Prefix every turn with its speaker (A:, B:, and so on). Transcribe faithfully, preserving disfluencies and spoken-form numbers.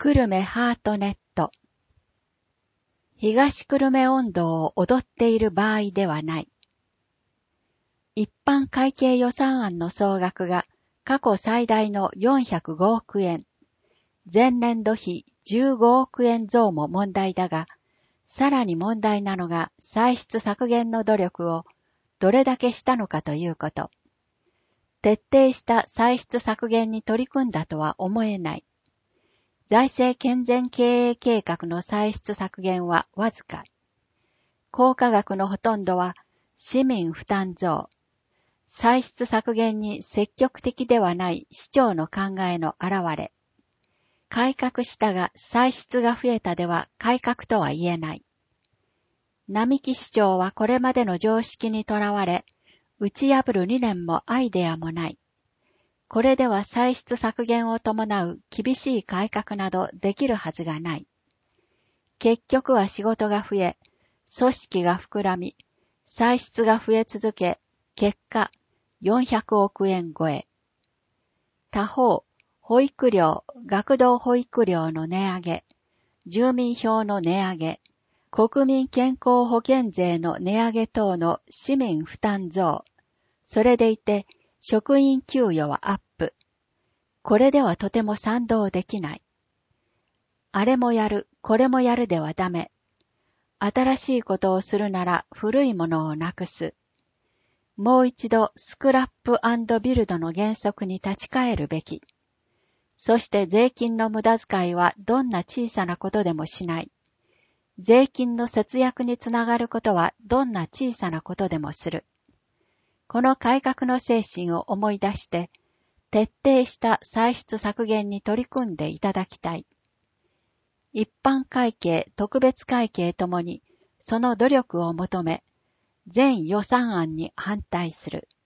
A: 久留米ハートネット。東久留米音頭を踊っている場合ではない。一般会計予算案の総額が過去最大のよんひゃくごおくえん、前年度比じゅうごおくえん増も問題だが、さらに問題なのが歳出削減の努力をどれだけしたのかということ。徹底した歳出削減に取り組んだとは思えない。財政健全経営計画の歳出削減はわずか。効果額のほとんどは市民負担増。歳出削減に積極的ではない市長の考えの表れ。改革したが歳出が増えたでは改革とは言えない。並木市長はこれまでの常識にとらわれ、打ち破る理念もアイデアもない。これでは歳出削減を伴う厳しい改革などできるはずがない。結局は仕事が増え、組織が膨らみ、歳出が増え続け、結果よんひゃくおくえん超え。他方、保育料、学童保育料の値上げ、住民票の値上げ、国民健康保険税の値上げ等の市民負担増。それでいて、職員給与はアップ。これではとても賛同できない。あれもやる、これもやるではダメ。新しいことをするなら古いものをなくす。もう一度スクラップ&ビルドの原則に立ち返るべき。そして税金の無駄遣いはどんな小さなことでもしない。税金の節約につながることはどんな小さなことでもする。この改革の精神を思い出して、徹底した歳出削減に取り組んでいただきたい。一般会計、特別会計ともにその努力を求め、全予算案に反対する。